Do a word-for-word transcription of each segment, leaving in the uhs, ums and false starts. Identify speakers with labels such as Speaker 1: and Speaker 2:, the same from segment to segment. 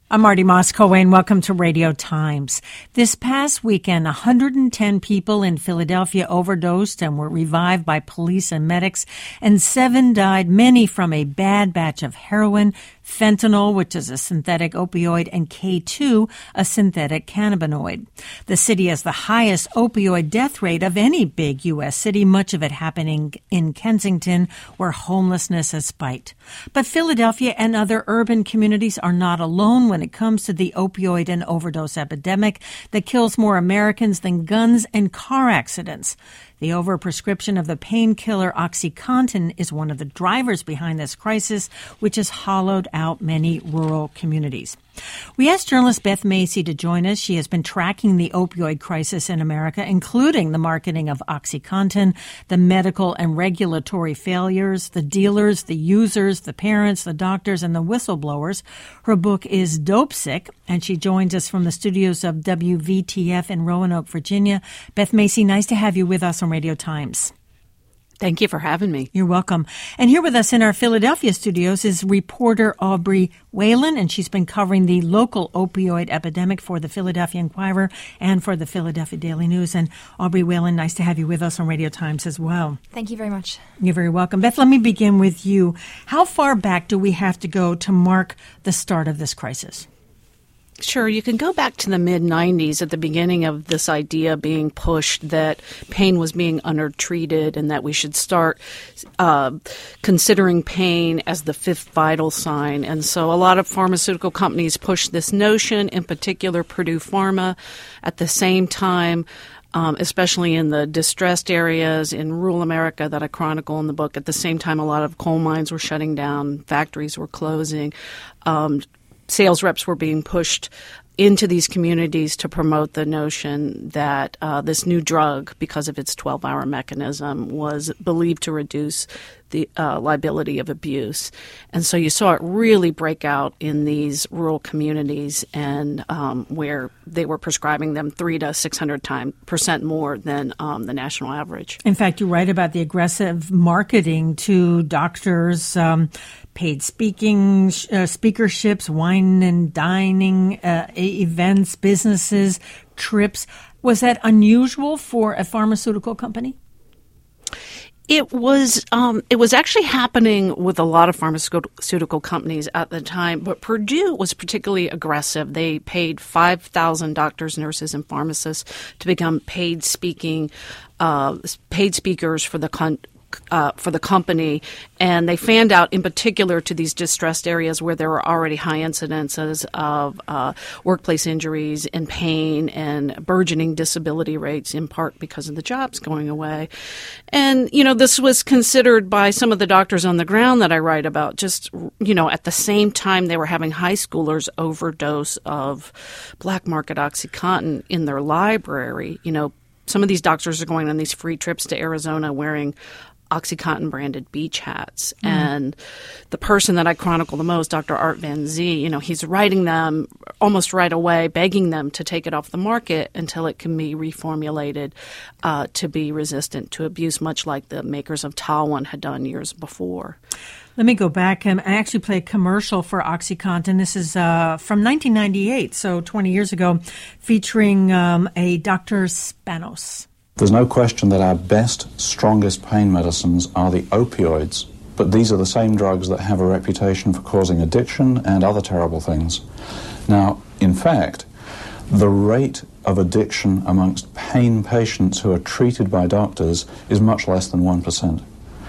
Speaker 1: I'm Marty Moss-Coane. Welcome to Radio Times. This past weekend, one hundred ten people in Philadelphia overdosed and were revived by police and medics, and seven died, many from a bad batch of heroin, fentanyl, which is a synthetic opioid, and K two, a synthetic cannabinoid. The city has the highest opioid death rate of any big U S city, much of it happening in Kensington, where homelessness has spiked. But Philadelphia and other urban communities are not alone when it comes to the opioid and overdose epidemic that kills more Americans than guns and car accidents. The overprescription of the painkiller OxyContin is one of the drivers behind this crisis, which has hollowed out many rural communities. We asked journalist Beth Macy to join us. She has been tracking the opioid crisis in America, including the marketing of OxyContin, the medical and regulatory failures, the dealers, the users, the parents, the doctors, and the whistleblowers. Her book is Dope Sick, and she joins us from the studios of W V T F in Roanoke, Virginia. Beth Macy, nice to have you with us on Radio Times.
Speaker 2: Thank you for having me.
Speaker 1: You're welcome. And here with us in our Philadelphia studios is reporter Aubrey Whalen, and she's been covering the local opioid epidemic for the Philadelphia Inquirer and for the Philadelphia Daily News. And Aubrey Whalen, nice to have you with us on Radio Times as well.
Speaker 3: Thank you very much.
Speaker 1: You're very welcome. Beth, let me begin with you. How far back do we have to go to mark the start of this crisis?
Speaker 2: Sure. You can go back to the mid nineties at the beginning of this idea being pushed that pain was being undertreated and that we should start uh, considering pain as the fifth vital sign. And so a lot of pharmaceutical companies pushed this notion, in particular Purdue Pharma. At the same time, Um, especially in the distressed areas in rural America that I chronicle in the book. At the same time, a lot of coal mines were shutting down, factories were closing, um, sales reps were being pushed into these communities to promote the notion that uh, this new drug, because of its twelve-hour mechanism, was believed to reduce the uh, liability of abuse. And so you saw it really break out in these rural communities, and um, where they were prescribing them three to six hundred times percent more than um, the national average.
Speaker 1: In fact, you write about the aggressive marketing to doctors, um, paid speaking, uh, speakerships, wine and dining uh, events, businesses, trips. Was that unusual for a pharmaceutical company?
Speaker 2: It was um, it was actually happening with a lot of pharmaceutical companies at the time, but Purdue was particularly aggressive. They paid five thousand doctors, nurses, and pharmacists to become paid speaking, uh, paid speakers for the con- Uh, for the company, and they fanned out in particular to these distressed areas where there were already high incidences of uh, workplace injuries and pain and burgeoning disability rates, in part because of the jobs going away. And, you know, this was considered by some of the doctors on the ground that I write about, just, you know, at the same time they were having high schoolers overdose of black market OxyContin in their library. You know, some of these doctors are going on these free trips to Arizona wearing OxyContin branded beach hats. Mm. And the person that I chronicle the most, Doctor Art Van Zee, you know, he's writing them almost right away, begging them to take it off the market until it can be reformulated uh, to be resistant to abuse, much like the makers of Talwin had done years before.
Speaker 1: Let me go back. Um, I actually played a commercial for OxyContin. This is uh, from nineteen ninety-eight, so twenty years ago, featuring um, a Doctor Spanos.
Speaker 4: There's no question that our best, strongest pain medicines are the opioids, but these are the same drugs that have a reputation for causing addiction and other terrible things. Now, in fact, the rate of addiction amongst pain patients who are treated by doctors is much less than one percent.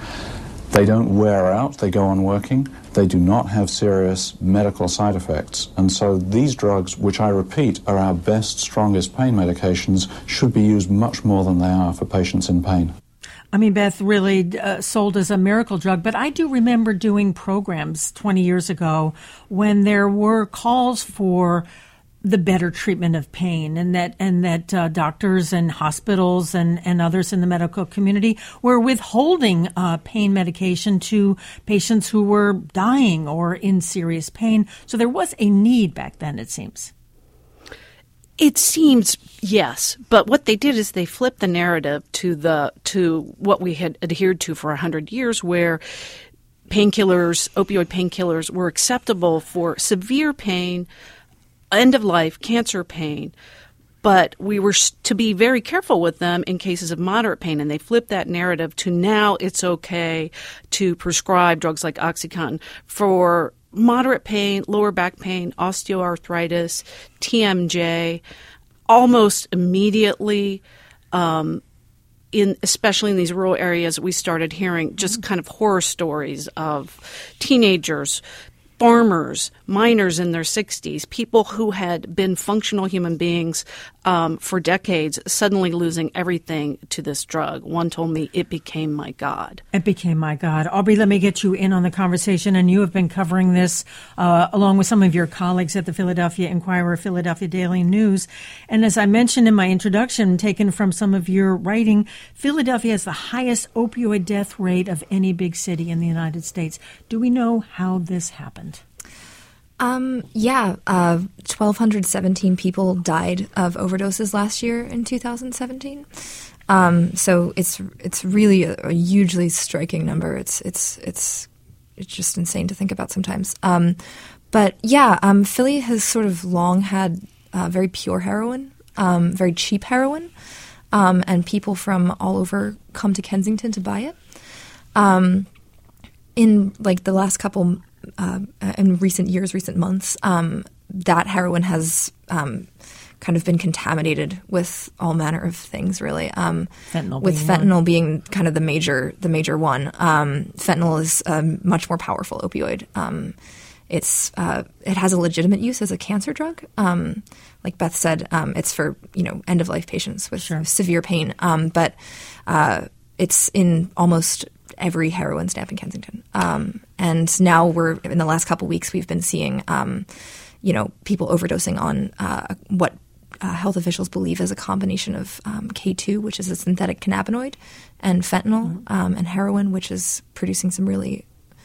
Speaker 4: They don't wear out, they go on working, they do not have serious medical side effects. And so these drugs, which I repeat are our best, strongest pain medications, should be used much more than they are for patients in pain.
Speaker 1: I mean, Beth really uh, sold as a miracle drug, but I do remember doing programs twenty years ago when there were calls for the better treatment of pain, and that and that uh, doctors and hospitals and, and others in the medical community were withholding uh, pain medication to patients who were dying or in serious pain. So there was a need back then, it seems.
Speaker 2: It seems, yes, but what they did is they flipped the narrative to the to what we had adhered to for a hundred years, where painkillers, opioid painkillers, were acceptable for severe pain, end-of-life cancer pain. But we were to be very careful with them in cases of moderate pain, and they flipped that narrative to now it's okay to prescribe drugs like OxyContin for moderate pain, lower back pain, osteoarthritis, T M J, almost immediately. Um, in especially in these rural areas, we started hearing just kind of horror stories of teenagers, farmers, miners in their sixties, people who had been functional human beings um, for decades, suddenly losing everything to this drug. One told me, it became my God.
Speaker 1: It became my God. Aubrey, let me get you in on the conversation. And you have been covering this uh, along with some of your colleagues at the Philadelphia Inquirer, Philadelphia Daily News. And as I mentioned in my introduction, taken from some of your writing, Philadelphia has the highest opioid death rate of any big city in the United States. Do we know how this happened?
Speaker 3: Um, yeah, uh, one thousand two hundred seventeen people died of overdoses last year in two thousand seventeen. Um, so it's it's really a, a hugely striking number. It's it's it's it's just insane to think about sometimes. Um, but yeah, um, Philly has sort of long had uh, very pure heroin, um, very cheap heroin, um, and people from all over come to Kensington to buy it. Um, in like the last couple. Uh, in recent years, recent months, um, that heroin has um, kind of been contaminated with all manner of things, really. Um,
Speaker 1: fentanyl
Speaker 3: with
Speaker 1: being
Speaker 3: fentanyl
Speaker 1: one.
Speaker 3: being kind of the major, the major one. Um, fentanyl is a much more powerful opioid. Um, it's uh, it has a legitimate use as a cancer drug. Um, like Beth said, um, it's for you know end of life patients with
Speaker 1: sure.
Speaker 3: severe pain. Um, but uh, it's in almost every heroin stamp in Kensington. Um, and now we're, in the last couple weeks, we've been seeing, um, you know, people overdosing on uh, what uh, health officials believe is a combination of um, K two, which is a synthetic cannabinoid, and fentanyl mm-hmm. um, and heroin, which is producing some really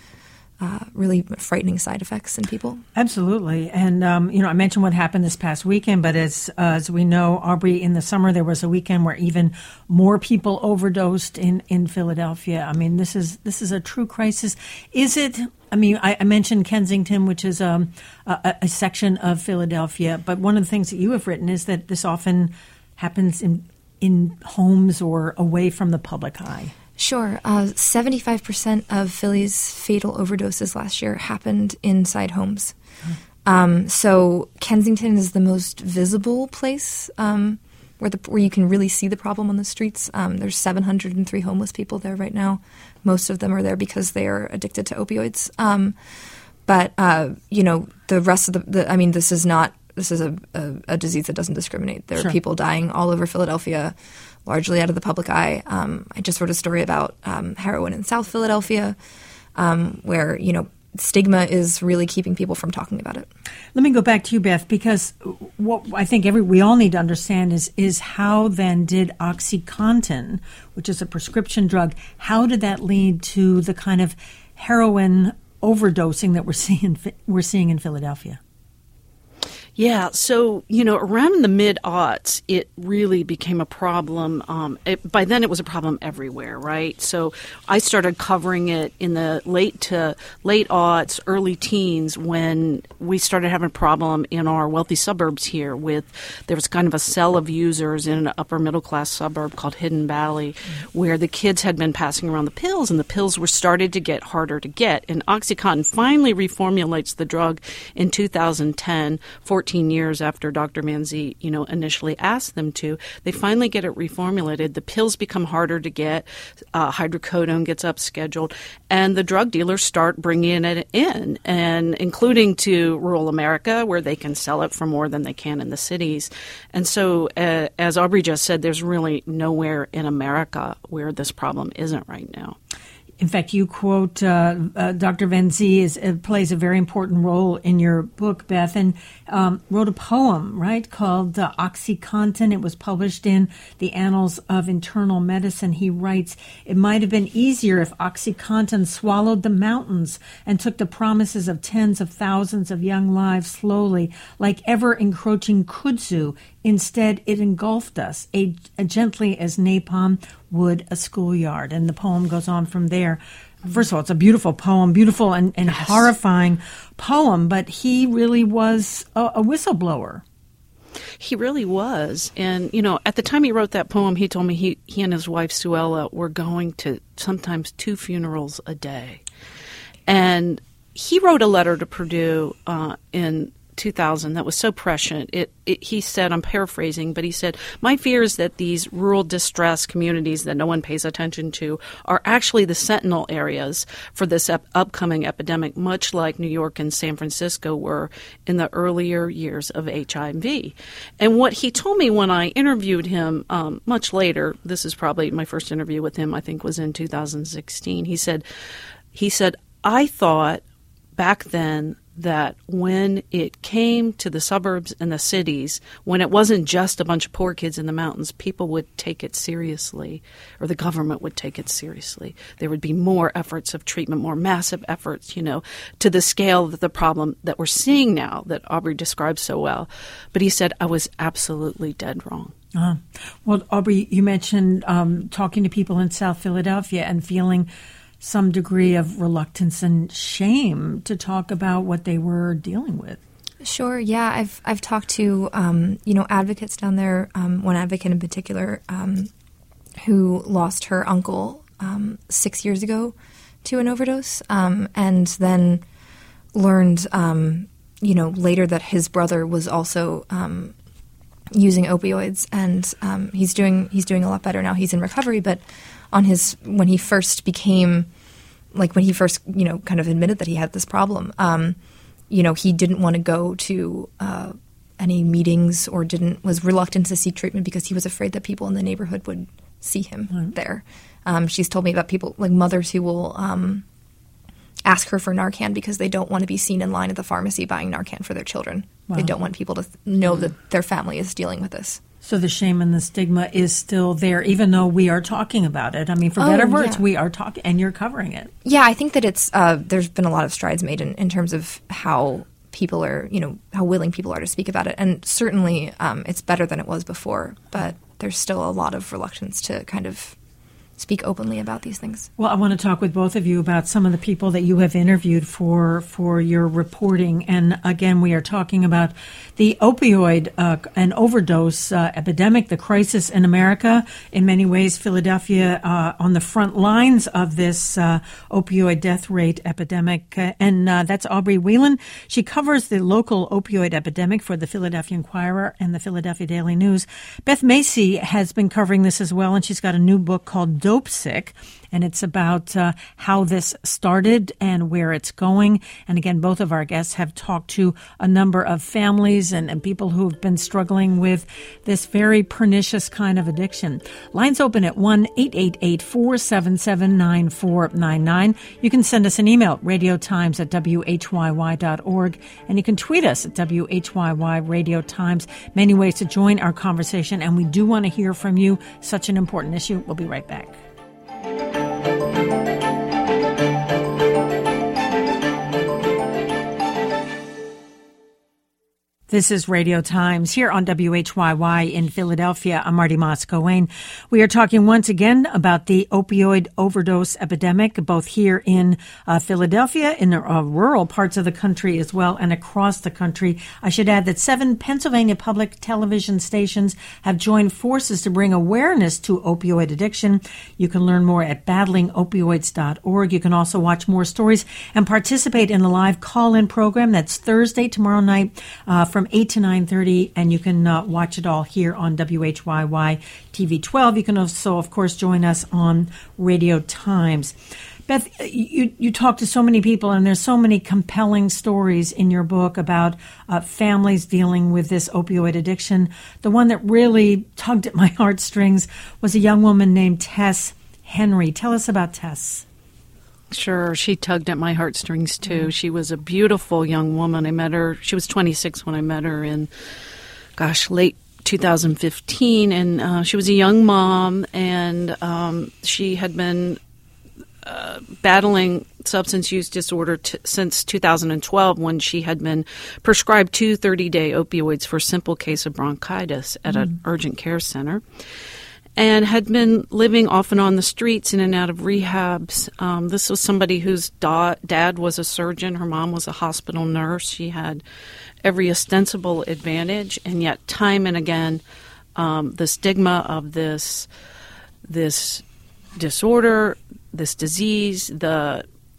Speaker 3: Uh, really frightening side effects in people.
Speaker 1: Absolutely. And, um, you know, I mentioned what happened this past weekend, but as uh, as we know, Aubrey, in the summer there was a weekend where even more people overdosed in, in Philadelphia. I mean, this is this is a true crisis. Is it? I mean, I, I mentioned Kensington, which is um, a, a section of Philadelphia, but one of the things that you have written is that this often happens in in homes or away from the public eye.
Speaker 3: Sure. Uh, seventy-five percent of Philly's fatal overdoses last year happened inside homes. Mm. Um, so Kensington is the most visible place um, where the where you can really see the problem on the streets. Um, there's seven hundred three homeless people there right now. Most of them are there because they are addicted to opioids. Um, but, uh, you know, the rest of the, the – I mean, this is not – this is a, a, a disease that doesn't discriminate. There
Speaker 1: sure.
Speaker 3: are people dying all over Philadelphia, largely out of the public eye. Um, I just wrote a story about um, heroin in South Philadelphia, um, where, you know, stigma is really keeping people from talking about it.
Speaker 1: Let me go back to you, Beth, because what I think every we all need to understand is is how then did OxyContin, which is a prescription drug, how did that lead to the kind of heroin overdosing that we're seeing we're seeing in Philadelphia?
Speaker 2: Yeah, so, you know, around the mid-aughts, it really became a problem. Um, it, by then, it was a problem everywhere, right? So I started covering it in the late to late aughts, early teens, when we started having a problem in our wealthy suburbs here with, there was kind of a cell of users in an upper middle-class suburb called Hidden Valley, mm-hmm. where the kids had been passing around the pills, and the pills were started to get harder to get. And OxyContin finally reformulates the drug in two thousand ten, fourteen years after Doctor Manzi, you know, initially asked them to. They finally get it reformulated. The pills become harder to get. Uh, hydrocodone gets upscheduled, and the drug dealers start bringing it in, and including to rural America, where they can sell it for more than they can in the cities. And so, uh, as Aubrey just said, there's really nowhere in America where this problem isn't right now.
Speaker 1: In fact, you quote uh, uh, Doctor Manzi is, uh, plays a very important role in your book, Beth, and um, wrote a poem, right, called uh, OxyContin. It was published in the Annals of Internal Medicine. He writes, "It might have been easier if OxyContin swallowed the mountains and took the promises of tens of thousands of young lives slowly, like ever-encroaching kudzu. Instead, it engulfed us, a, a gently as napalm would a schoolyard." And the poem goes on from there. First of all, it's a beautiful poem, beautiful and, and
Speaker 2: yes.
Speaker 1: horrifying poem, but he really was a, a whistleblower.
Speaker 2: He really was. And, you know, at the time he wrote that poem, he told me he, he and his wife, Suella, were going to sometimes two funerals a day. And he wrote a letter to Purdue uh, in two thousand that was so prescient. It, it, he said, I'm paraphrasing, but he said, my fear is that these rural distressed communities that no one pays attention to are actually the sentinel areas for this ep- upcoming epidemic, much like New York and San Francisco were in the earlier years of H I V. And what he told me when I interviewed him um, much later, this is probably my first interview with him, I think was in two thousand sixteen, he said, he said, I thought back then that when it came to the suburbs and the cities, when it wasn't just a bunch of poor kids in the mountains, people would take it seriously, or the government would take it seriously. There would be more efforts of treatment, more massive efforts, you know, to the scale of the problem that we're seeing now that Aubrey describes so well. But he said, I was absolutely dead wrong.
Speaker 1: Uh, well, Aubrey, you mentioned um, talking to people in South Philadelphia and feeling some degree of reluctance and shame to talk about what they were dealing with.
Speaker 3: Sure, yeah. I've I've talked to, um, you know, advocates down there, um, one advocate in particular um, who lost her uncle um, six years ago to an overdose um, and then learned, um, you know, later that his brother was also um, using opioids, and um, he's doing he's doing a lot better now. He's in recovery, but on his when he first became like when he first you know kind of admitted that he had this problem, um, you know he didn't want to go to uh, any meetings or didn't was reluctant to seek treatment because he was afraid that people in the neighborhood would see him mm. there. Um, she's told me about people like mothers who will um, ask her for Narcan because they don't want to be seen in line at the pharmacy buying Narcan for their children. Wow. They don't want people to th- know mm. that their family is dealing with this.
Speaker 1: So the shame and the stigma is still there, even though we are talking about it. I mean, for oh, better words, yeah. we are talking, and you're covering it.
Speaker 3: Yeah, I think that it's uh, there's been a lot of strides made in, in terms of how people are, you know, how willing people are to speak about it. And certainly um, it's better than it was before, but there's still a lot of reluctance to kind of speak openly about these things.
Speaker 1: Well, I want to talk with both of you about some of the people that you have interviewed for for your reporting. And again, we are talking about the opioid uh, and overdose uh, epidemic, the crisis in America. In many ways, Philadelphia uh, on the front lines of this uh, opioid death rate epidemic. Uh, and uh, that's Aubrey Whelan. She covers the local opioid epidemic for the Philadelphia Inquirer and the Philadelphia Daily News. Beth Macy has been covering this as well, and she's got a new book called Dope Sick, and it's about uh, how this started and where it's going. And again, both of our guests have talked to a number of families and, and people who have been struggling with this very pernicious kind of addiction. Lines open at one eight eight eight, four seven seven, nine four nine nine. You can send us an email, radiotimes at w h y y dot org, and you can tweet us at W H Y Y Radio Times. Many ways to join our conversation, and we do want to hear from you. Such an important issue. We'll be right back. This is Radio Times here on W H Y Y in Philadelphia. I'm Marty Moscowane. We are talking once again about the opioid overdose epidemic, both here in uh, Philadelphia, in the uh, rural parts of the country as well, and across the country. I should add that seven Pennsylvania public television stations have joined forces to bring awareness to opioid addiction. You can learn more at battling opioids dot org. You can also watch more stories and participate in a live call-in program. That's Thursday, tomorrow night, uh, from eight to nine thirty, and you can uh, watch it all here on W H Y Y T V twelve. You can also, of course, join us on Radio Times. Beth, you, you talk to so many people, and there's so many compelling stories in your book about uh, families dealing with this opioid addiction. The one that really tugged at my heartstrings was a young woman named Tess Henry. Tell us about Tess.
Speaker 2: Sure. She tugged at my heartstrings, too. Mm-hmm. She was a beautiful young woman. I met her. She was twenty-six when I met her in, gosh, late two thousand fifteen. And uh, she was a young mom, and um, she had been uh, battling substance use disorder t- since two thousand twelve, when she had been prescribed two thirty-day opioids for a simple case of bronchitis at mm-hmm. an urgent care center. and had been living off and on the streets in and out of rehabs. Um, this was somebody whose da- dad was a surgeon. Her mom was a hospital nurse. She had every ostensible advantage, and yet time and again, um, the stigma of this this disorder, this disease, the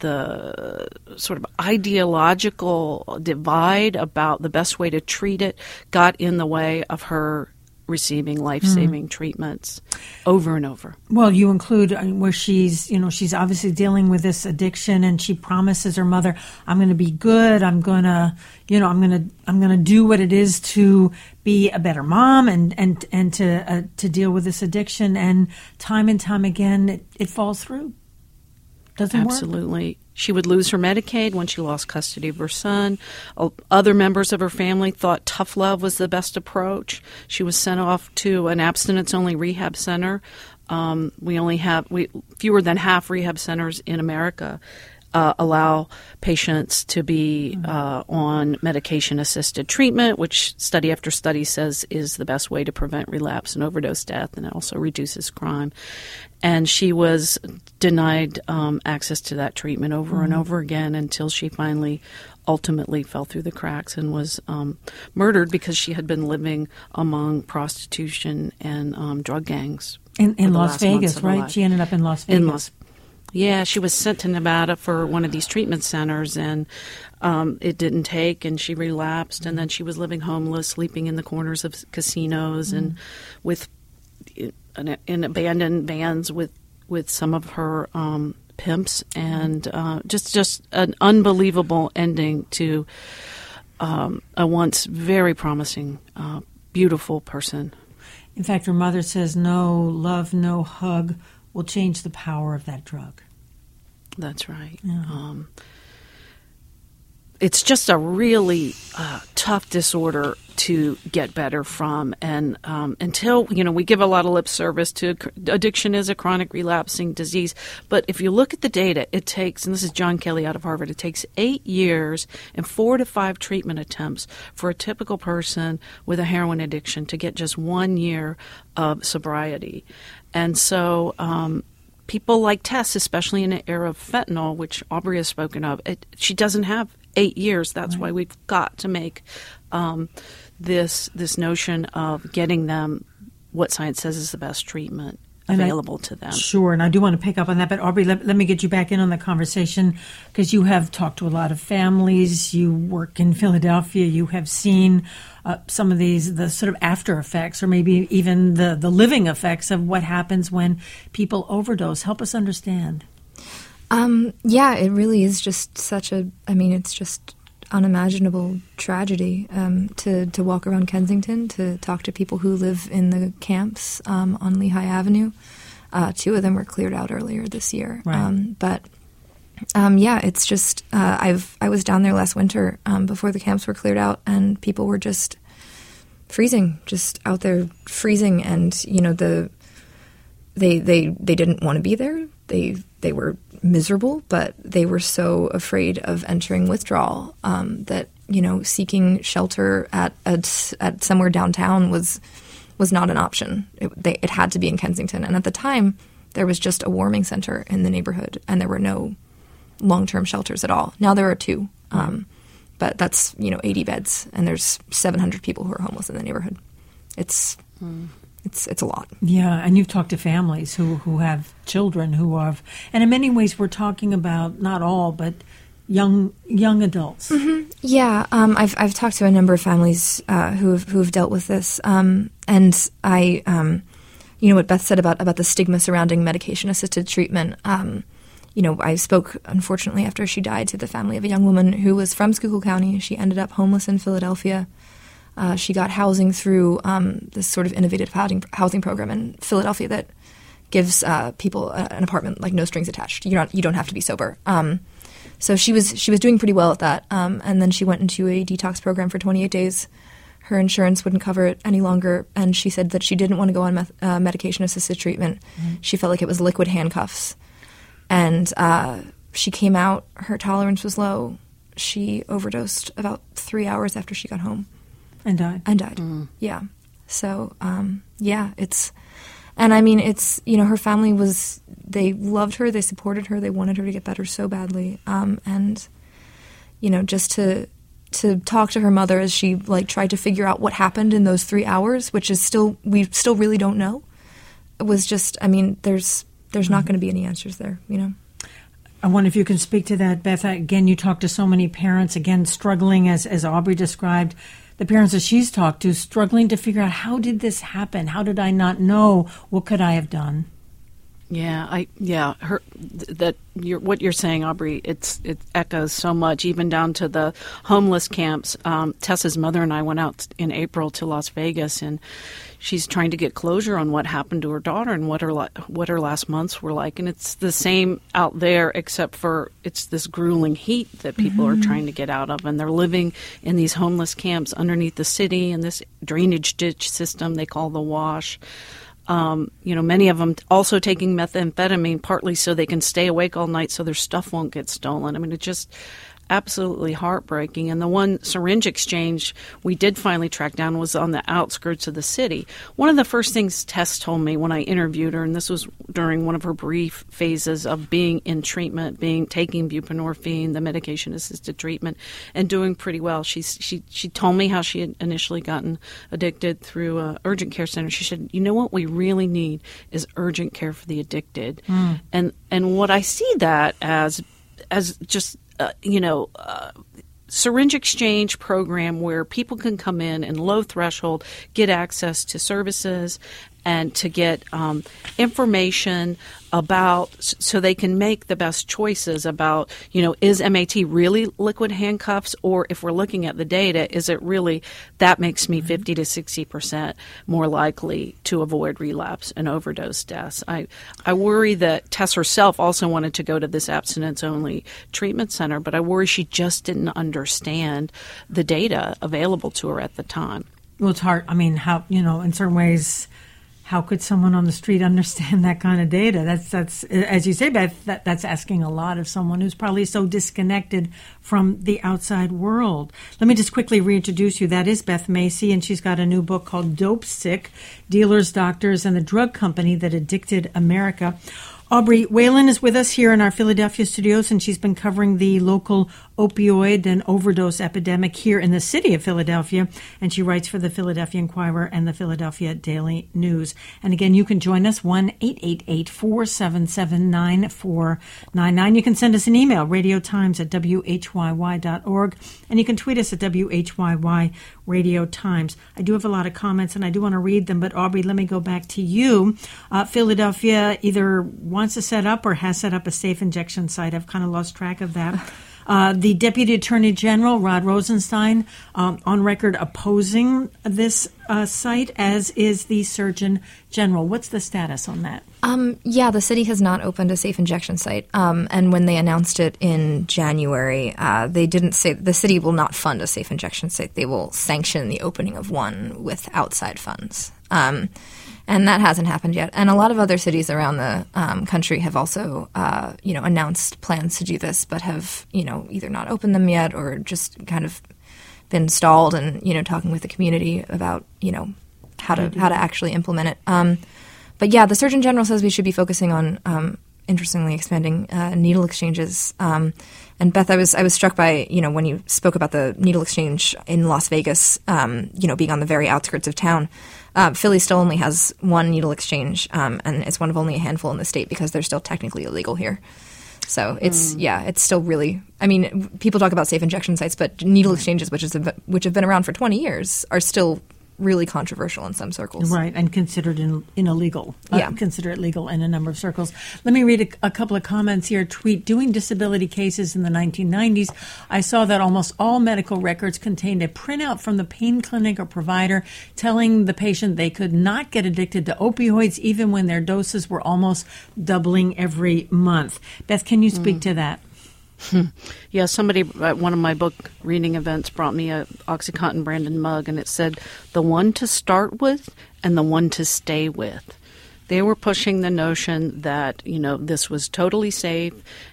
Speaker 2: the sort of ideological divide about the best way to treat it got in the way of her receiving life-saving mm. treatments over and over.
Speaker 1: Well, you include where she's, you know, she's obviously dealing with this addiction, and she promises her mother, "I'm going to be good. I'm going to, you know, I'm going to, I'm going to do what it is to be a better mom and and and to uh, to deal with this addiction." And time and time again, it, it falls through. Doesn't work.
Speaker 2: Absolutely. She would lose her Medicaid when she lost custody of her son. Other members of her family thought tough love was the best approach. She was sent off to an abstinence-only rehab center. Um, we only have we, fewer than half rehab centers in America uh, allow patients to be uh, on medication-assisted treatment, which study after study says is the best way to prevent relapse and overdose death, and it also reduces crime. And she was denied um, access to that treatment over mm-hmm. and over again until she finally ultimately fell through the cracks and was um, murdered because she had been living among prostitution and um, drug gangs.
Speaker 1: In, in Las Vegas, right? She ended up in Las Vegas.
Speaker 2: In Las Yeah, she was sent to Nevada for one of these treatment centers, and um, it didn't take, and she relapsed, mm-hmm. and then she was living homeless, sleeping in the corners of casinos mm-hmm. and with in, in abandoned vans with, with some of her um, pimps, and uh, just just an unbelievable ending to um, a once very promising, uh, beautiful person.
Speaker 1: In fact, her mother says, "No love, no hug will change the power of that drug."
Speaker 2: That's right.
Speaker 1: Yeah.
Speaker 2: Um, it's just a really uh, tough disorder to get better from. And um, until, you know, we give a lot of lip service to addiction is a chronic relapsing disease. But if you look at the data, it takes, and this is John Kelly out of Harvard, it takes eight years and four to five treatment attempts for a typical person with a heroin addiction to get just one year of sobriety. And so um, people like Tess, especially in the era of fentanyl, which Aubrey has spoken of, it, she doesn't have eight years. That's right. Why we've got to make um, this this notion of getting them what science says is the best treatment available I, to them.
Speaker 1: Sure, and I do want to pick up on that. But Aubrey, let, let me get you back in on the conversation, because you have talked to a lot of families. You work in Philadelphia. You have seen uh, some of these, the sort of after effects, or maybe even the, the living effects of what happens when people overdose. Help us understand.
Speaker 3: Um, yeah, it really is just such a, I mean, it's just unimaginable tragedy um, to, to walk around Kensington, to talk to people who live in the camps um, on Lehigh Avenue. Uh, two of them were cleared out earlier this year.
Speaker 1: Right.
Speaker 3: Um, but, um, yeah, it's just, uh, I've, I was down there last winter um, before the camps were cleared out, and people were just freezing, just out there freezing. And, you know, the, they, they, they didn't want to be there. They, they were miserable, but they were so afraid of entering withdrawal um, that, you know, seeking shelter at, at at somewhere downtown was was not an option. It, they, it had to be in Kensington. And at the time, there was just a warming center in the neighborhood, and there were no long-term shelters at all. Now there are two, um, but that's, you know, eighty beds, and there's seven hundred people who are homeless in the neighborhood. It's... Mm. It's it's a lot.
Speaker 1: Yeah, and you've talked to families who, who have children who have, and in many ways we're talking about not all, but young young adults.
Speaker 3: Mm-hmm. Yeah, um, I've I've talked to a number of families uh, who have who have dealt with this, um, and I, um, you know, what Beth said about about the stigma surrounding medication assisted treatment. Um, you know, I spoke unfortunately after she died to the family of a young woman who was from Schuylkill County. She ended up homeless in Philadelphia. Uh, she got housing through um, this sort of innovative housing housing program in Philadelphia that gives uh, people a, an apartment like no strings attached. You don't you don't have to be sober. Um, so she was she was doing pretty well at that. Um, and then she went into a detox program for twenty-eight days. Her insurance wouldn't cover it any longer, and she said that she didn't want to go on meth- uh, medication assisted treatment. Mm-hmm. She felt like it was liquid handcuffs, and uh, she came out. Her tolerance was low. She overdosed about three hours after she got home.
Speaker 1: And died.
Speaker 3: And died,
Speaker 2: mm.
Speaker 3: yeah. So, um, yeah, it's... And I mean, it's, you know, her family was, they loved her, they supported her, they wanted her to get better so badly. Um, and, you know, just to to talk to her mother as she, like, tried to figure out what happened in those three hours, which is still, we still really don't know. It was just, I mean, there's there's not going to be any answers there, you know.
Speaker 1: I wonder if you can speak to that, Beth. Again, you talk to so many parents, again, struggling, as, as Aubrey described, the parents that she's talked to, struggling to figure out, how did this happen? How did I not know? What could I have done?
Speaker 2: Yeah, I yeah, her th- that you're, what you're saying, Aubrey, it's it echoes so much, even down to the homeless camps. Um, Tessa's mother and I went out in April to Las Vegas, and she's trying to get closure on what happened to her daughter and what her li- what her last months were like. And it's the same out there, except for it's this grueling heat that people mm-hmm. are trying to get out of, and they're living in these homeless camps underneath the city in this drainage ditch system they call the Wash. Um, you know, many of them also taking methamphetamine, partly so they can stay awake all night so their stuff won't get stolen. I mean, it's just absolutely heartbreaking. And the one syringe exchange we did finally track down was on the outskirts of the city. One of the first things Tess told me when I interviewed her, and this was during one of her brief phases of being in treatment, being taking buprenorphine, the medication-assisted treatment, and doing pretty well. She's, she she told me how she had initially gotten addicted through an urgent care center. She said, you know what we really need is urgent care for the addicted. Mm. And and what I see that as as just Uh, you know, uh, syringe exchange program where people can come in and low threshold get access to services and to get um, information about, so they can make the best choices about, you know, is M A T really liquid handcuffs, or if we're looking at the data, is it really, that makes me fifty to sixty percent more likely to avoid relapse and overdose deaths. I, I worry that Tess herself also wanted to go to this abstinence-only treatment center, but I worry she just didn't understand the data available to her at the time.
Speaker 1: Well, it's hard. I mean, how, you know, in certain ways, how could someone on the street understand that kind of data? That's, that's as you say, Beth, that, that's asking a lot of someone who's probably so disconnected from the outside world. Let me just quickly reintroduce you. That is Beth Macy, and she's got a new book called Dope Sick, Dealers, Doctors, and the Drug Company That Addicted America. Aubrey Whalen is with us here in our Philadelphia studios, and she's been covering the local opioid and overdose epidemic here in the city of Philadelphia, and she writes for the Philadelphia Inquirer and the Philadelphia Daily News. And again, you can join us, one eight eight eight, four seven seven, nine four nine nine. You can send us an email, radiotimes at w h y y dot org, and you can tweet us at W H Y Y Radio Times. I do have a lot of comments, and I do want to read them, but Aubrey, let me go back to you. Uh, Philadelphia either wants to set up or has set up a safe injection site. I've kind of lost track of that. Uh, the Deputy Attorney General, Rod Rosenstein, um, on record opposing this uh, site, as is the Surgeon General. What's the status on that?
Speaker 3: Um, yeah, the city has not opened a safe injection site. Um, and when they announced it in January, uh, they didn't say the city will not fund a safe injection site. They will sanction the opening of one with outside funds. Um, and that hasn't happened yet. And a lot of other cities around the um, country have also, uh, you know, announced plans to do this, but have, you know, either not opened them yet or just kind of been stalled and, you know, talking with the community about, you know, how to how to actually implement it. Um, but yeah, the Surgeon General says we should be focusing on, um, interestingly, expanding uh, needle exchanges. Um, and Beth, I was I was struck by, you know, when you spoke about the needle exchange in Las Vegas, um, you know, being on the very outskirts of town. Uh, Philly still only has one needle exchange, um, and it's one of only a handful in the state because they're still technically illegal here. So it's, mm. yeah, it's still really, I mean, people talk about safe injection sites, but needle exchanges, which is which have been around for twenty years, are still really controversial in some circles.
Speaker 1: Right, and considered in, in illegal.
Speaker 3: Yeah.
Speaker 1: Uh, considered illegal in a number of circles. Let me read a, a couple of comments here. Tweet, doing disability cases in the nineteen nineties, I saw that almost all medical records contained a printout from the pain clinic or provider telling the patient they could not get addicted to opioids even when their doses were almost doubling every month. Beth, can you speak mm. to that?
Speaker 2: Yeah, somebody at one of my book reading events brought me a OxyContin branded mug, and it said the one to start with and the one to stay with. They were pushing the notion that, you know, this was totally safe,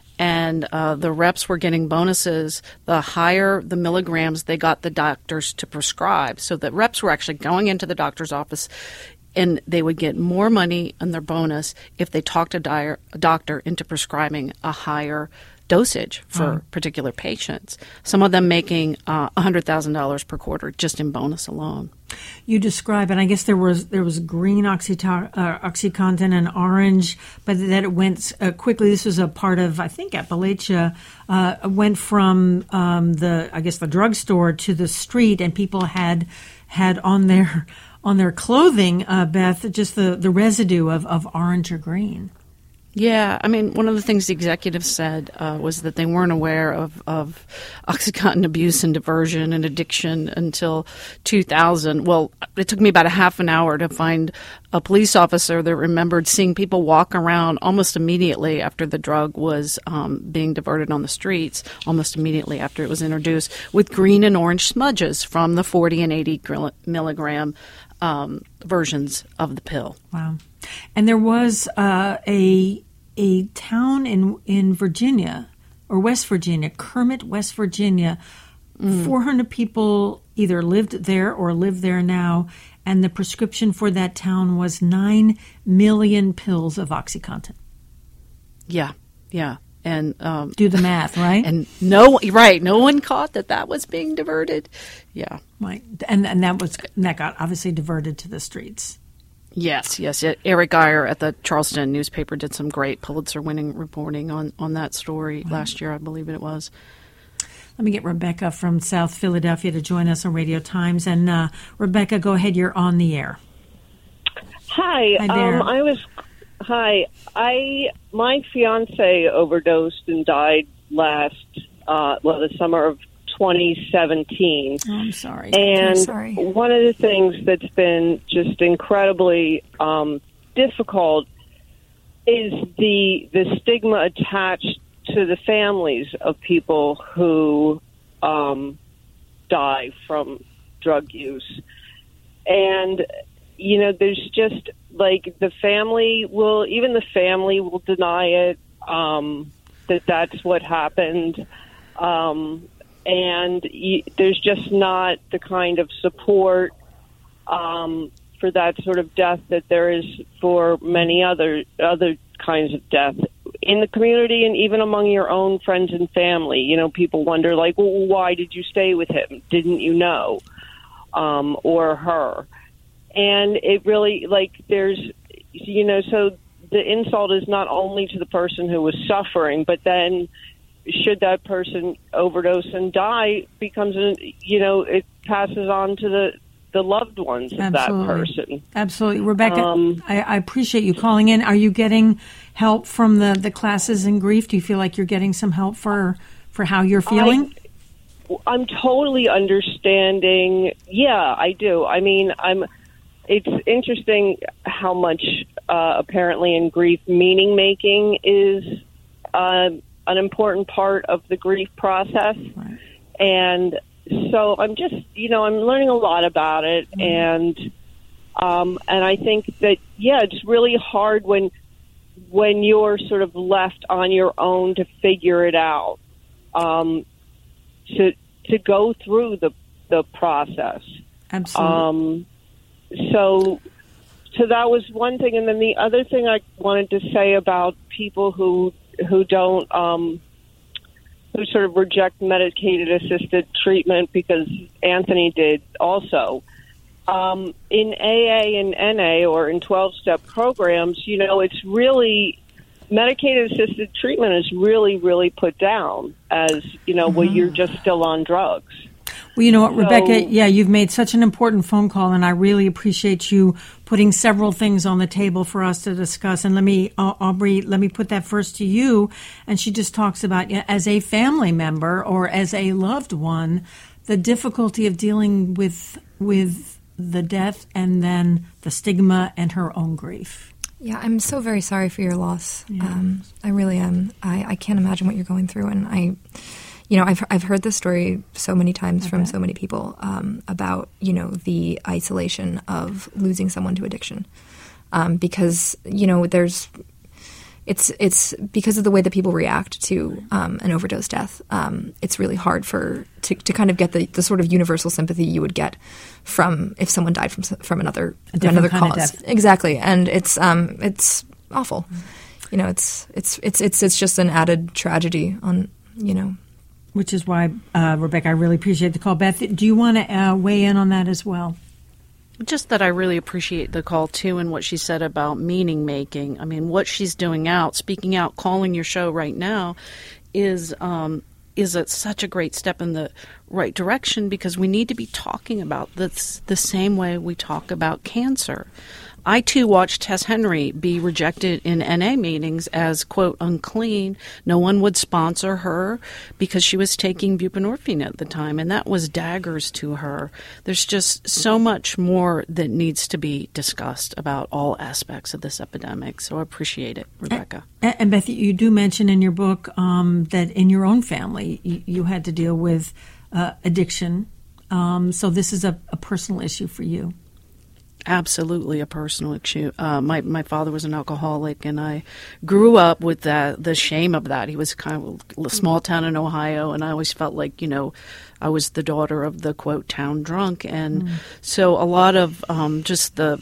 Speaker 2: and uh, the reps were getting bonuses the higher the milligrams they got the doctors to prescribe. So the reps were actually going into the doctor's office and they would get more money in their bonus if they talked a, di- a doctor into prescribing a higher dosage for oh. particular patients. Some of them making uh, one hundred thousand dollars per quarter just in bonus alone.
Speaker 1: You describe, and I guess there was there was green Oxyto- uh, OxyContin and orange, but that it went uh, quickly. This was a part of, I think, Appalachia. Uh, went from um, the, I guess, the drugstore to the street, and people had had on their on their clothing, uh, Beth, just the, the residue of, of orange or green.
Speaker 2: Yeah, I mean, one of the things the executives said uh, was that they weren't aware of, of OxyContin abuse and diversion and addiction until two thousand. Well, it took me about a half an hour to find a police officer that remembered seeing people walk around almost immediately after the drug was um, being diverted on the streets, almost immediately after it was introduced, with green and orange smudges from the forty and eighty milligram um, versions of the pill.
Speaker 1: Wow. And there was uh, a a town in in Virginia or West Virginia, Kermit, West Virginia. Mm. four hundred people either lived there or live there now, and the prescription for that town was nine million pills of OxyContin.
Speaker 2: Yeah, yeah. And um,
Speaker 1: do the math, right?
Speaker 2: And no, right, no one caught that that was being diverted. Yeah,
Speaker 1: right. And and that was and that got obviously diverted to the streets.
Speaker 2: Yes, yes. Eric Geyer at the Charleston newspaper did some great Pulitzer-winning reporting on, on that story wow. last year, I believe it was.
Speaker 1: Let me get Rebecca from South Philadelphia to join us on Radio Times. And uh, Rebecca, go ahead. You're on the air.
Speaker 5: Hi.
Speaker 1: Hi there.
Speaker 5: Um, I was. Hi. I my fiance overdosed and died last. Uh, well, the summer of twenty seventeen.
Speaker 1: Oh, I'm sorry.
Speaker 5: And
Speaker 1: I'm sorry.
Speaker 5: One of the things that's been just incredibly um, difficult is the the stigma attached to the families of people who um, die from drug use. And, you know, there's just, like, the family will, even the family will deny it, um, that that's what happened. Um And you, there's just not the kind of support um, for that sort of death that there is for many other other kinds of death in the community and even among your own friends and family. You know, people wonder, like, well, why did you stay with him? Didn't you know? Um, or her. And it really, like, there's, you know, so the insult is not only to the person who was suffering, but then should that person overdose and die, becomes, a, you know, it passes on to the, the loved ones of
Speaker 1: Absolutely.
Speaker 5: that person.
Speaker 1: Absolutely. Rebecca,
Speaker 5: Um,
Speaker 1: I, I appreciate you calling in. Are you getting help from the, the classes in grief? Do you feel like you're getting some help for, for how you're feeling?
Speaker 5: I, I'm totally understanding. Yeah, I do. I mean, I'm. It's interesting how much uh, apparently in grief meaning making is uh, an important part of the grief process.
Speaker 1: Right.
Speaker 5: And so I'm just, you know, I'm learning a lot about it. Mm-hmm. And, um, and I think that, yeah, it's really hard when, when you're sort of left on your own to figure it out, um, to, to go through the, the process.
Speaker 1: Absolutely.
Speaker 5: Um, so, so that was one thing. And then the other thing I wanted to say about people who, who don't, um, who sort of reject medicated-assisted treatment, because Anthony did also. Um, in A A and N A, or in twelve-step programs, you know, it's really, medicated-assisted treatment is really, really put down as, you know, mm-hmm. well, you're just still on drugs.
Speaker 1: Well, you know what,
Speaker 5: So,
Speaker 1: Rebecca, yeah, you've made such an important phone call, and I really appreciate you putting several things on the table for us to discuss. And let me, uh, Aubrey, let me put that first to you. And she just talks about, you know, as a family member or as a loved one, the difficulty of dealing with with the death and then the stigma and her own grief.
Speaker 3: Yeah, I'm so very sorry for your loss.
Speaker 1: Yeah.
Speaker 3: Um, I really am. I, I can't imagine what you're going through, and I... You know, I've I've heard this story so many times
Speaker 1: I
Speaker 3: from
Speaker 1: bet.
Speaker 3: so many people um, about, you know, the isolation of losing someone to addiction. Um, because, you know, there's it's it's because of the way that people react to um, an overdose death. Um, it's really hard for to, to kind of get the, the sort of universal sympathy you would get from if someone died from from another another cause. Exactly, and it's um, it's awful. You know, it's it's it's it's it's just an added tragedy on you know.
Speaker 1: Which is why, uh, Rebecca, I really appreciate the call. Beth, do you want to uh, weigh in on that as well?
Speaker 2: Just that I really appreciate the call, too, and what she said about meaning making. I mean, what she's doing out, speaking out, calling your show right now is um, is a, such a great step in the right direction, because we need to be talking about this the same way we talk about cancer. I, too, watched Tess Henry be rejected in N A meetings as, quote, unclean. No one would sponsor her because she was taking buprenorphine at the time, and that was daggers to her. There's just so much more that needs to be discussed about all aspects of this epidemic, so I appreciate it, Rebecca.
Speaker 1: And, and Beth, you do mention in your book um, that in your own family you, you had to deal with uh, addiction, um, so this is a, a personal issue for you.
Speaker 2: Absolutely a personal issue. Uh, my my father was an alcoholic, and I grew up with that the shame of that. He was kind of a small town in Ohio, and I always felt like, you know, I was the daughter of the, quote, town drunk. And mm. so a lot of um, just the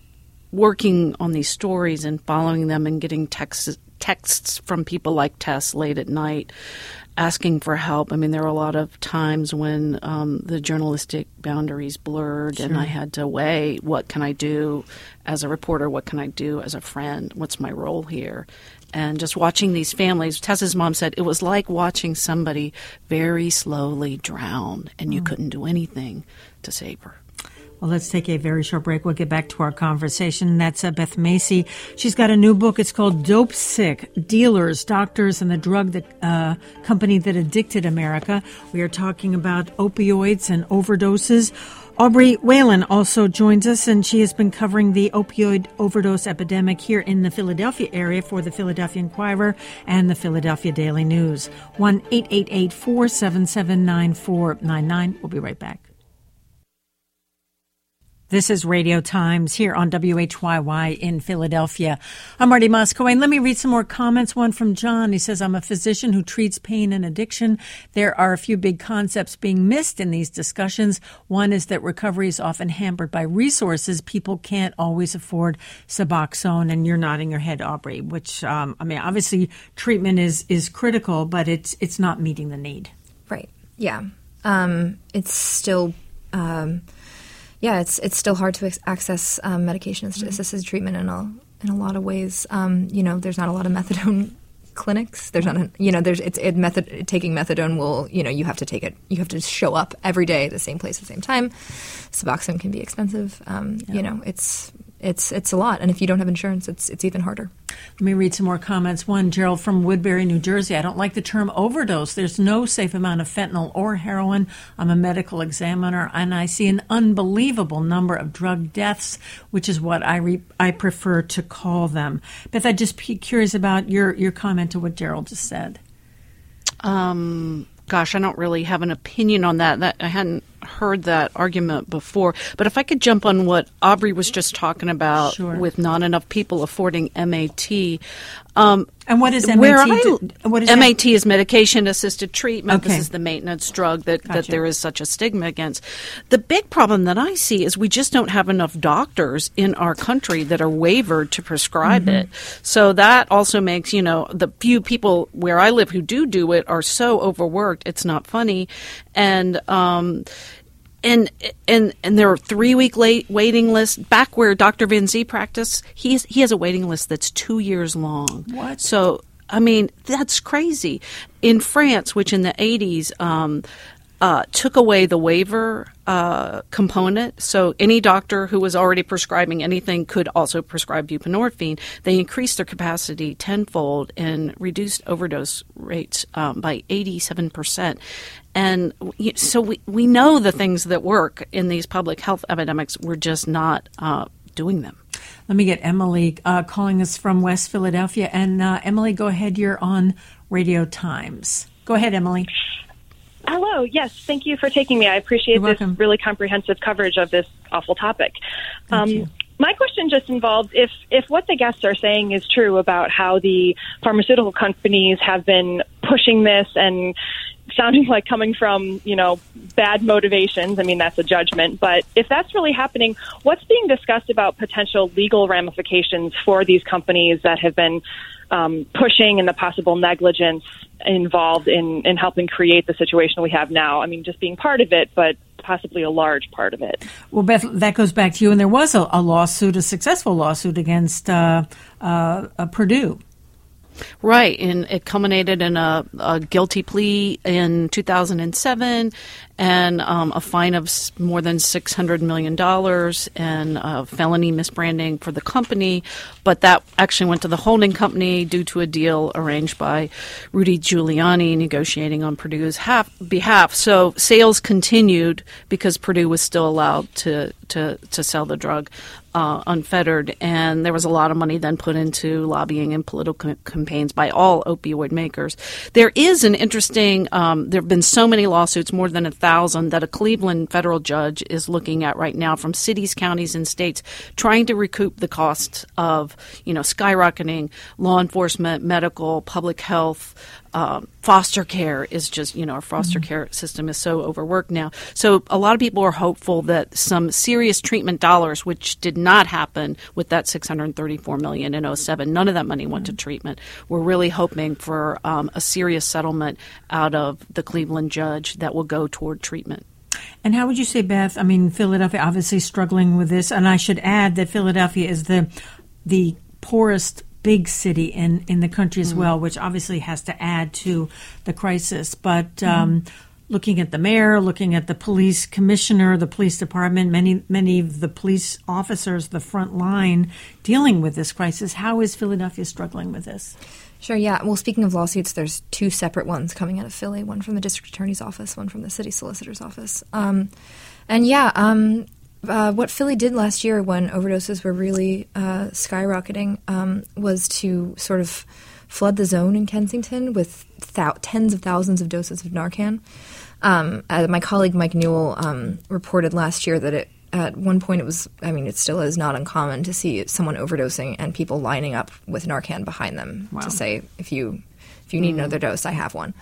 Speaker 2: working on these stories and following them and getting texts, texts from people like Tess late at night asking for help. I mean, there were a lot of times when um, the journalistic boundaries blurred, sure. and I had to weigh, what can I do as a reporter? What can I do as a friend? What's my role here? And just watching these families, Tess's mom said, it was like watching somebody very slowly drown, and you mm. couldn't do anything to save her.
Speaker 1: Well, let's take a very short break. We'll get back to our conversation. That's uh, Beth Macy. She's got a new book. It's called Dope Sick, Dealers, Doctors, and the Drug that uh, Company That Addicted America. We are talking about opioids and overdoses. Aubrey Whalen also joins us, and she has been covering the opioid overdose epidemic here in the Philadelphia area for the Philadelphia Inquirer and the Philadelphia Daily News. one eight eight eight, four seven seven, nine four nine nine. We'll be right back. This is Radio Times here on W H Y Y in Philadelphia. I'm Marty Moskowitz. Let me read some more comments. One from John. He says, I'm a physician who treats pain and addiction. There are a few big concepts being missed in these discussions. One is that recovery is often hampered by resources. People can't always afford Suboxone. And you're nodding your head, Aubrey, which, um, I mean, obviously treatment is, is critical, but it's, it's not meeting the need.
Speaker 3: Right. Yeah. Um, it's still... Um, Yeah, it's it's still hard to access um, medication-assisted mm-hmm. treatment in a in a lot of ways. Um, you know, there's not a lot of methadone clinics. There's not, a, you know, there's it's it method taking methadone will, you know, you have to take it. You have to show up every day at the same place at the same time. Suboxone can be expensive. Um, yeah. You know, it's it's it's a lot, and if you don't have insurance, it's it's even harder.
Speaker 1: Let me read some more comments. One, Gerald from Woodbury, New Jersey. I don't like the term overdose. There's no safe amount of fentanyl or heroin. I'm a medical examiner, and I see an unbelievable number of drug deaths, which is what I re- I prefer to call them. Beth, I'd just be curious about your, your comment to what Gerald just said.
Speaker 2: Um, gosh, I don't really have an opinion on that. That I hadn't heard that argument before. But if I could jump on what Aubrey was just talking about, sure. with not enough people affording M A T. Um,
Speaker 1: and what is M A T?
Speaker 2: I, what is M A T that? Is medication-assisted treatment. Okay. This is the maintenance drug that, gotcha. that there is such a stigma against. The big problem that I see is we just don't have enough doctors in our country that are waivered to prescribe mm-hmm. it. So that also makes, you know, the few people where I live who do do it are so overworked, it's not funny. And um And and and there are three week late waiting lists. Back where Doctor Van Zee practiced, he's he has a waiting list that's two years long.
Speaker 1: What?
Speaker 2: So I mean, that's crazy. In France, which in the eighties um, uh, took away the waiver uh, component, so any doctor who was already prescribing anything could also prescribe buprenorphine. They increased their capacity tenfold and reduced overdose rates um, by eighty-seven percent. And so we, we know the things that work in these public health epidemics. We're just not uh, doing them.
Speaker 1: Let me get Emily uh, calling us from West Philadelphia. And uh, Emily, go ahead. You're on Radio Times. Go ahead, Emily.
Speaker 6: Hello. Yes, thank you for taking me. I appreciate
Speaker 1: You're
Speaker 6: this
Speaker 1: welcome.
Speaker 6: really comprehensive coverage of this awful topic.
Speaker 1: Thank
Speaker 6: um,
Speaker 1: you.
Speaker 6: my question just involves if, if what the guests are saying is true about how the pharmaceutical companies have been pushing this and sounding like coming from, you know, bad motivations. I mean, that's a judgment. But if that's really happening, what's being discussed about potential legal ramifications for these companies that have been um, pushing and the possible negligence involved in, in helping create the situation we have now? I mean, just being part of it, but possibly a large part of it.
Speaker 1: Well, Beth, that goes back to you. And there was a, a lawsuit, a successful lawsuit against uh, uh, uh, Purdue.
Speaker 2: Right, and it culminated in a, a guilty plea in two thousand seven and um, a fine of more than six hundred million dollars and uh, felony misbranding for the company. But that actually went to the holding company due to a deal arranged by Rudy Giuliani negotiating on Purdue's half, behalf. So sales continued because Purdue was still allowed to, to, to sell the drug uh, unfettered. And there was a lot of money then put into lobbying and political campaigns by all opioid makers. There is an interesting um, – there have been so many lawsuits, more than a thousand, that a Cleveland federal judge is looking at right now from cities, counties, and states trying to recoup the costs of, you know, skyrocketing law enforcement, medical, public health. Um, foster care is just, you know, our foster mm-hmm. care system is so overworked now. So a lot of people are hopeful that some serious treatment dollars, which did not happen with that six hundred thirty-four million dollars in oh seven, none of that money went mm-hmm. to treatment. We're really hoping for um, a serious settlement out of the Cleveland judge that will go toward treatment.
Speaker 1: And how would you say, Beth, I mean, Philadelphia obviously struggling with this, and I should add that Philadelphia is the the poorest big city in, in the country as mm-hmm. well, which obviously has to add to the crisis. But um, mm-hmm. looking at the mayor, looking at the police commissioner, the police department, many many of the police officers, the front line dealing with this crisis, how is Philadelphia struggling with this?
Speaker 3: Sure, yeah. Well, speaking of lawsuits, there's two separate ones coming out of Philly, one from the district attorney's office, one from the city solicitor's office. Um, and yeah, um, Uh, what Philly did last year when overdoses were really uh, skyrocketing um, was to sort of flood the zone in Kensington with thou- tens of thousands of doses of Narcan. Um, uh, my colleague Mike Newell um, reported last year that it, at one point it was, I mean, it still is not uncommon to see someone overdosing and people lining up with Narcan behind them wow. to say, if you if you need mm. another dose, I have one.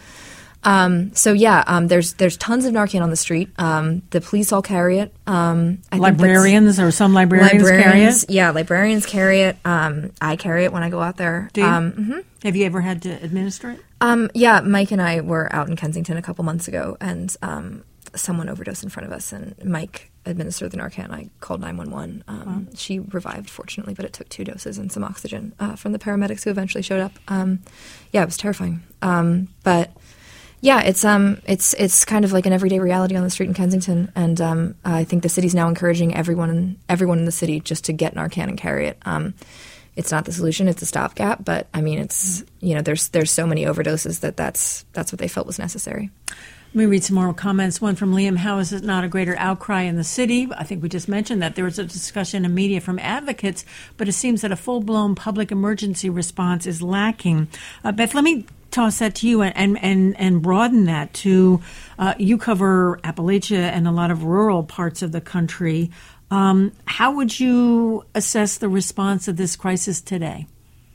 Speaker 3: Um, so yeah, um, there's there's tons of Narcan on the street. Um, the police all carry it. Um, I
Speaker 1: librarians
Speaker 3: think
Speaker 1: or some librarians, librarians carry it?
Speaker 3: Yeah, librarians carry it. Um, I carry it when I go out there.
Speaker 1: Do you?
Speaker 3: Um, mm-hmm.
Speaker 1: Have you ever had to administer it?
Speaker 3: Um, yeah, Mike and I were out in Kensington a couple months ago, and um, someone overdosed in front of us, and Mike administered the Narcan. I called nine one one. Um, wow. She revived, fortunately, but it took two doses and some oxygen uh, from the paramedics who eventually showed up. Um, yeah, it was terrifying. Um, but... Yeah, it's um, it's it's kind of like an everyday reality on the street in Kensington, and um, I think the city's now encouraging everyone, everyone in the city, just to get Narcan and carry it. Um, it's not the solution; it's a stopgap. But I mean, it's you know, there's there's so many overdoses that that's that's what they felt was necessary.
Speaker 1: Let me read some more comments. One from Liam: how is it not a greater outcry in the city? I think we just mentioned that there was a discussion in media from advocates, but it seems that a full-blown public emergency response is lacking. Uh, Beth, let me toss that to you and and and broaden that to uh, you cover Appalachia and a lot of rural parts of the country. Um, how would you assess the response of this crisis today?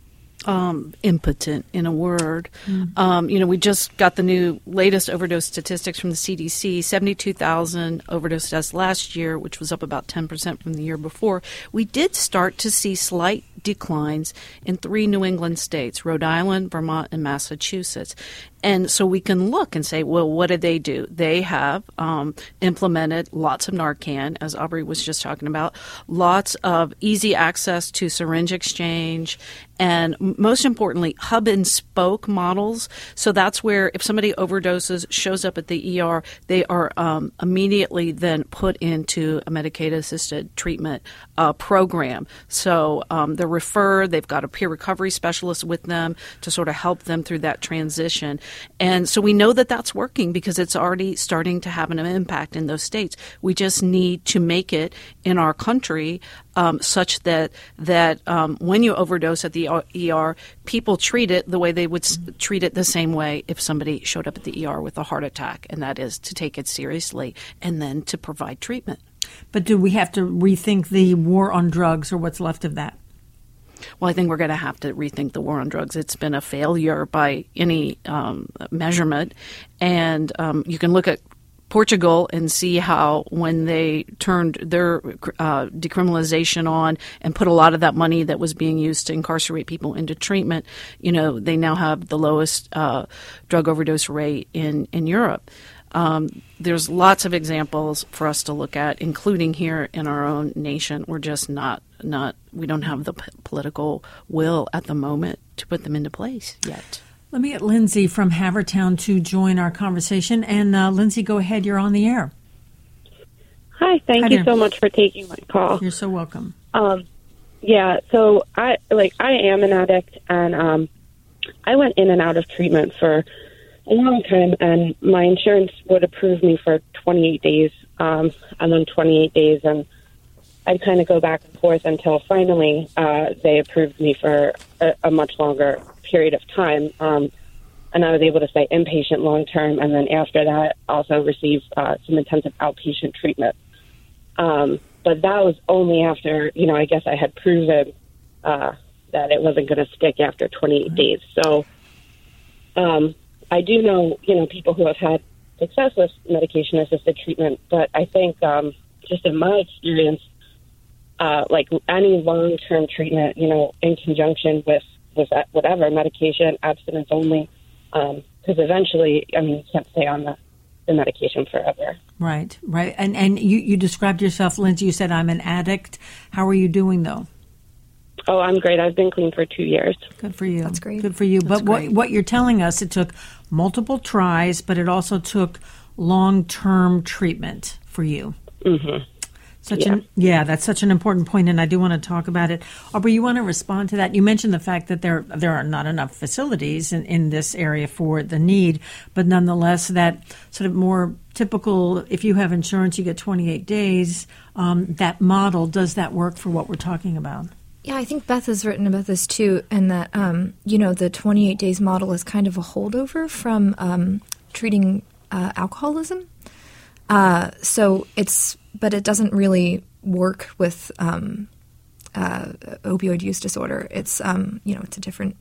Speaker 2: Um, impotent, in a word.
Speaker 1: Mm.
Speaker 2: Um, you know, we just got the new latest overdose statistics from the C D C, seventy-two thousand overdose deaths last year, which was up about ten percent from the year before. We did start to see slight declines in three New England states, Rhode Island, Vermont, and Massachusetts. And so we can look and say, well, what did they do? They have um, implemented lots of Narcan, as Aubrey was just talking about, lots of easy access to syringe exchange, and most importantly, hub and spoke models. So that's where if somebody overdoses, shows up at the E R, they are um, immediately then put into a Medicaid-assisted treatment uh, program. So um, they're referred, they've got a peer recovery specialist with them to sort of help them through that transition. And so we know that that's working because it's already starting to have an impact in those states. We just need to make it in our country um, such that that um, when you overdose at the E R, people treat it the way they would s- treat it the same way if somebody showed up at the E R with a heart attack, and that is to take it seriously and then to provide treatment.
Speaker 1: But do we have to rethink the war on drugs or what's left of that?
Speaker 2: Well, I think we're going to have to rethink the war on drugs. It's been a failure by any um, measurement. And um, you can look at Portugal and see how when they turned their uh, decriminalization on and put a lot of that money that was being used to incarcerate people into treatment, you know, they now have the lowest uh, drug overdose rate in, in Europe. Um, there's lots of examples for us to look at, including here in our own nation. We're just not, not we don't have the p- political will at the moment to put them into place yet.
Speaker 1: Let me get Lindsay from Havertown to join our conversation. And uh, Lindsay, go ahead. You're on the air.
Speaker 7: Hi. Thank
Speaker 1: Hi
Speaker 7: you
Speaker 1: there.
Speaker 7: so much for taking my call.
Speaker 1: You're so welcome.
Speaker 7: Um, yeah. So I like I am an addict, and um, I went in and out of treatment for a long time, and my insurance would approve me for twenty-eight days, um, and then twenty-eight days, and I'd kind of go back and forth until finally uh, they approved me for a, a much longer period of time, um, and I was able to stay inpatient long term, and then after that also receive uh, some intensive outpatient treatment. Um, but that was only after, you know, I guess I had proven uh, that it wasn't going to stick after twenty-eight days. So um, I do know, you know, people who have had success with medication-assisted treatment, but I think um, just in my experience, uh, like any long-term treatment, you know, in conjunction with, with whatever, medication, abstinence only, because um, eventually, I mean, you can't stay on the, the medication forever.
Speaker 1: Right, right. And and you, you described yourself, Lindsay, you said, I'm an addict. How are you doing, though?
Speaker 7: Oh, I'm great. I've been clean for two years.
Speaker 1: Good for you.
Speaker 3: That's great.
Speaker 1: Good for you.
Speaker 3: That's
Speaker 1: but what,
Speaker 3: great.
Speaker 1: what you're telling us, it took multiple tries, but it also took long-term treatment for you.
Speaker 7: Mm-hmm.
Speaker 1: Such
Speaker 7: yeah.
Speaker 1: an yeah, that's such an important point, and I do want to talk about it. Aubrey, you want to respond to that? You mentioned the fact that there there are not enough facilities in, in this area for the need, but nonetheless, that sort of more typical, if you have insurance, you get twenty-eight days, um, that model, does that work for what we're talking about?
Speaker 3: Yeah, I think Beth has written about this too, and that, um, you know, the twenty-eight days model is kind of a holdover from um, treating uh, alcoholism. Uh, so it's, but it doesn't really work with um, uh, opioid use disorder. It's, um, you know, it's a different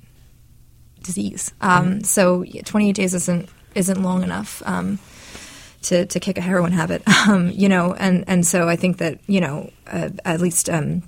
Speaker 3: disease. Um, mm-hmm. So twenty-eight days isn't isn't long enough um, to to kick a heroin habit, um, you know, and and so I think that, you know, uh, at least. Um,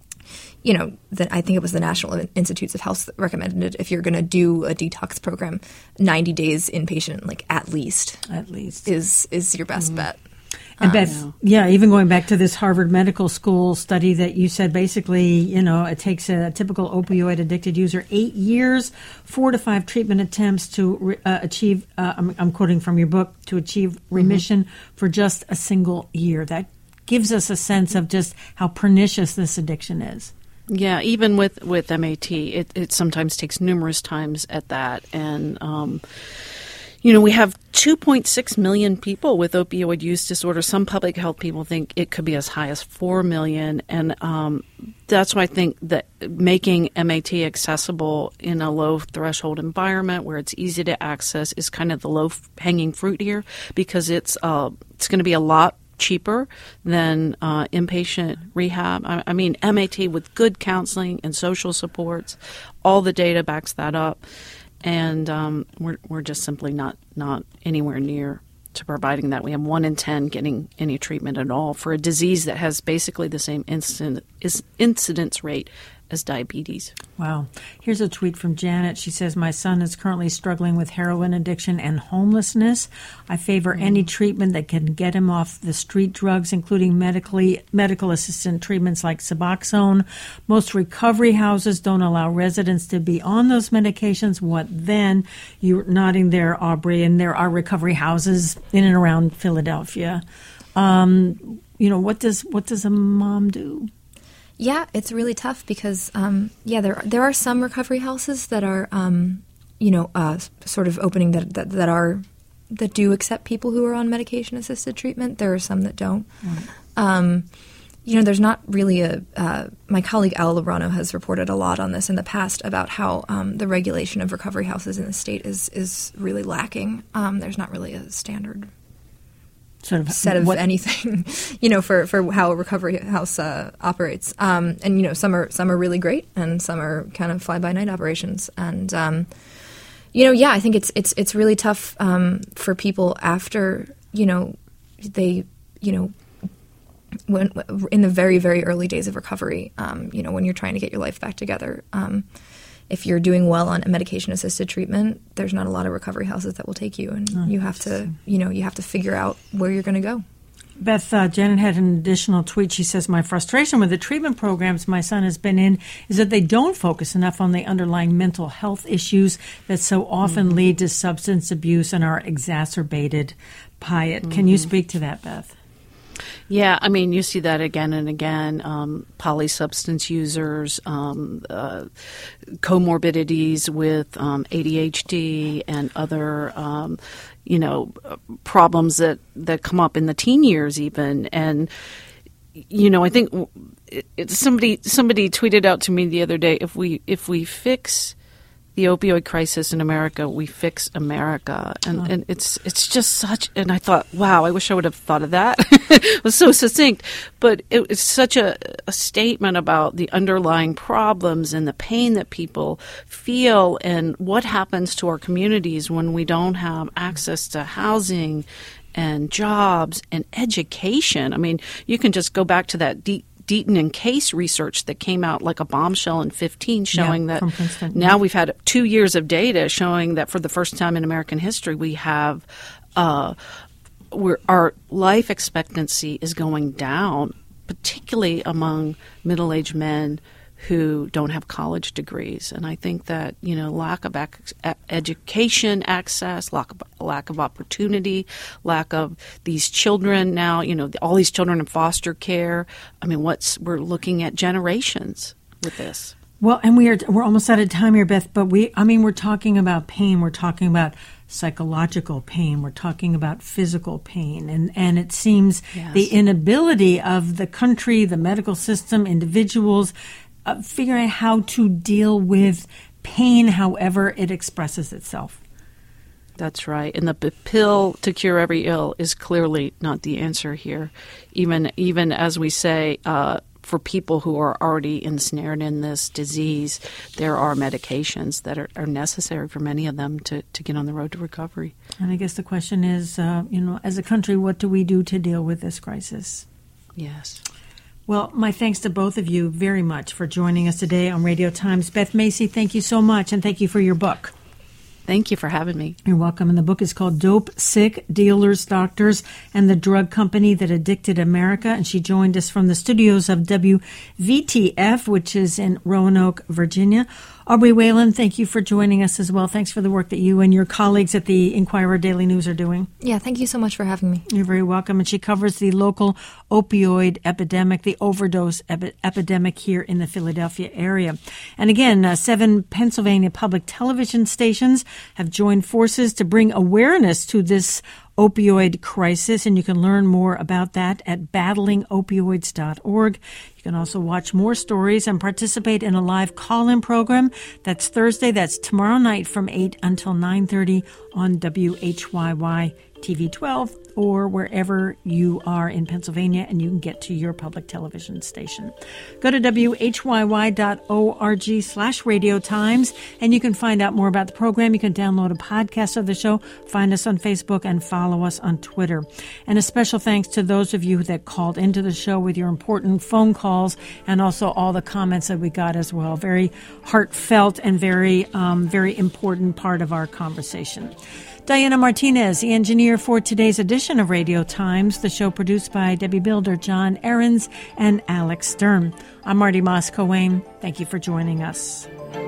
Speaker 3: You know, the, I think it was the National Institutes of Health that recommended it. If you're going to do a detox program, ninety days inpatient, like at least,
Speaker 1: at least
Speaker 3: is is your best mm-hmm. bet.
Speaker 1: And
Speaker 3: um,
Speaker 1: Beth, no. yeah, even going back to this Harvard Medical School study that you said, basically, you know, it takes a typical opioid addicted user eight years, four to five treatment attempts to re- uh, achieve. Uh, I'm, I'm quoting from your book, to achieve remission mm-hmm. for just a single year. That gives us a sense of just how pernicious this addiction is.
Speaker 2: Yeah, even with, with M A T, it, it sometimes takes numerous times at that. And, um, you know, we have two point six million people with opioid use disorder. Some public health people think it could be as high as four million. And um, that's why I think that making M A T accessible in a low-threshold environment where it's easy to access is kind of the low-hanging fruit here, because it's uh, it's going to be a lot cheaper than uh, inpatient rehab. I, I mean, M A T with good counseling and social supports, all the data backs that up, and um, we're we're just simply not not anywhere near to providing that. We have one in ten getting any treatment at all for a disease that has basically the same incident, is incidence rate as diabetes.
Speaker 1: Wow. Here's a tweet from Janet. She says, my son is currently struggling with heroin addiction and homelessness. I favor mm. any treatment that can get him off the street drugs, including medically medical assisted treatments like Suboxone. Most recovery houses don't allow residents to be on those medications. What then? You're nodding there, Aubrey, and there are recovery houses in and around Philadelphia. Um, you know, what does what does a mom do?
Speaker 3: Yeah, it's really tough because, um, yeah, there there are some recovery houses that are, um, you know, uh, sort of opening that, that that are that do accept people who are on medication assisted treatment. There are some that don't. Right. Um, you know, there's not really a. Uh, my colleague Al Labrano has reported a lot on this in the past about how um, the regulation of recovery houses in the state is is really lacking. Um, there's not really a standard.
Speaker 1: sort of
Speaker 3: set of
Speaker 1: what,
Speaker 3: anything, you know, for, for how a recovery house uh, operates. Um, and, you know, some are some are really great and some are kind of fly-by-night operations. And, um, you know, yeah, I think it's it's it's really tough um, for people after, you know, they, you know, when in the very, very early days of recovery, um, you know, when you're trying to get your life back together. Um, if you're doing well on medication-assisted treatment, there's not a lot of recovery houses that will take you, and oh, you have to, you know, you have to figure out where you're going to go.
Speaker 1: Beth, uh, Janet had an additional tweet. She says, my frustration with the treatment programs my son has been in is that they don't focus enough on the underlying mental health issues that so often mm-hmm. lead to substance abuse and are exacerbated by it. Mm-hmm. Can you speak to that, Beth?
Speaker 2: Yeah, I mean, you see that again and again. Um, polysubstance users, um, uh, comorbidities with um, A D H D and other, um, you know, problems that, that come up in the teen years even. And, you know, I think it, it, somebody somebody tweeted out to me the other day, if we if we fix the opioid crisis in America, we fix America. And, oh. and it's it's just such, and I thought, wow, I wish I would have thought of that. It was so succinct. But it, it's such a, a statement about the underlying problems and the pain that people feel and what happens to our communities when we don't have access to housing and jobs and education. I mean, you can just go back to that deep Deaton and Case research that came out like a bombshell in fifteen showing
Speaker 1: yeah,
Speaker 2: that now we've had two years of data showing that for the first time in American history we have uh, we're, our life expectancy is going down, particularly among middle-aged men who don't have college degrees. And I think that, you know, lack of ac- education access, lack of, lack of opportunity, lack of these children now, you know, all these children in foster care. I mean, what's we're looking at generations with this.
Speaker 1: Well, and we are we're almost out of time here, Beth, but we I mean, we're talking about pain, we're talking about psychological pain, we're talking about physical pain, and, and it seems yes. the inability of the country, the medical system, individuals, Uh, figuring out how to deal with pain however it expresses itself.
Speaker 2: That's right. And the p- pill to cure every ill is clearly not the answer here. Even even as we say, uh, for people who are already ensnared in this disease, there are medications that are, are necessary for many of them to, to get on the road to recovery.
Speaker 1: And I guess the question is, uh, you know, as a country, what do we do to deal with this crisis?
Speaker 2: Yes.
Speaker 1: Well, my thanks to both of you very much for joining us today on Radio Times. Beth Macy, thank you so much, and thank you for your book.
Speaker 2: Thank you for having me.
Speaker 1: You're welcome. And the book is called Dope, Sick, Dealers, Doctors, and the Drug Company That Addicted America. And she joined us from the studios of W V T F, which is in Roanoke, Virginia. Aubrey Whalen, thank you for joining us as well. Thanks for the work that you and your colleagues at the Inquirer Daily News are doing.
Speaker 3: Yeah, thank you so much for having me.
Speaker 1: You're very welcome. And she covers the local opioid epidemic, the overdose epi- epidemic here in the Philadelphia area. And again, uh, seven Pennsylvania public television stations have joined forces to bring awareness to this opioid crisis, and you can learn more about that at battling opioids dot org. You can also watch more stories and participate in a live call-in program. That's Thursday. That's tomorrow night from eight until nine thirty on W H Y Y T V twelve or wherever you are in Pennsylvania, and you can get to your public television station. Go to W H Y Y dot org slash Radio Times, and you can find out more about the program. You can download a podcast of the show, find us on Facebook, and follow us on Twitter. And a special thanks to those of you that called into the show with your important phone calls, and also all the comments that we got as well. Very heartfelt and very, um, very important part of our conversation. Diana Martinez, the engineer for today's edition of Radio Times, the show produced by Debbie Builder, John Ahrens, and Alex Stern. I'm Marty Moss-Coane. Thank you for joining us.